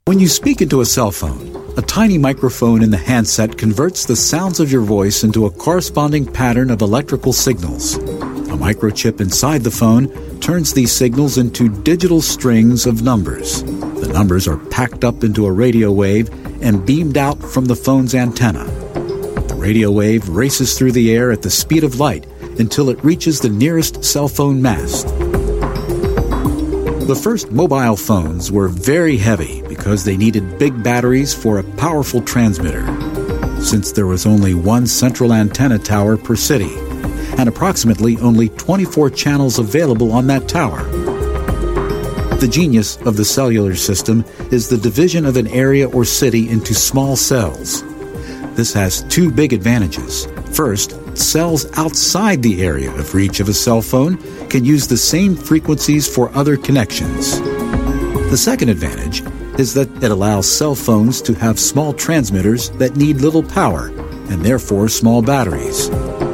When you speak into a cell phone, a tiny microphone in the handset converts the sounds of your voice into a corresponding pattern of electrical signals. A microchip inside the phone turns these signals into digital strings of numbers. The numbers are packed up into a radio wave and beamed out from the phone's antenna. The radio wave races through the air at the speed of light until it reaches the nearest cell phone mast. The first mobile phones were very heavy because they needed big batteries for a powerful transmitter. Since there was only one central antenna tower per city, and approximately only 24 channels available on that tower. The genius of the cellular system is the division of an area or city into small cells. This has two big advantages. First, cells outside the area of reach of a cell phone can use the same frequencies for other connections. The second advantage is that it allows cell phones to have small transmitters that need little power and therefore small batteries.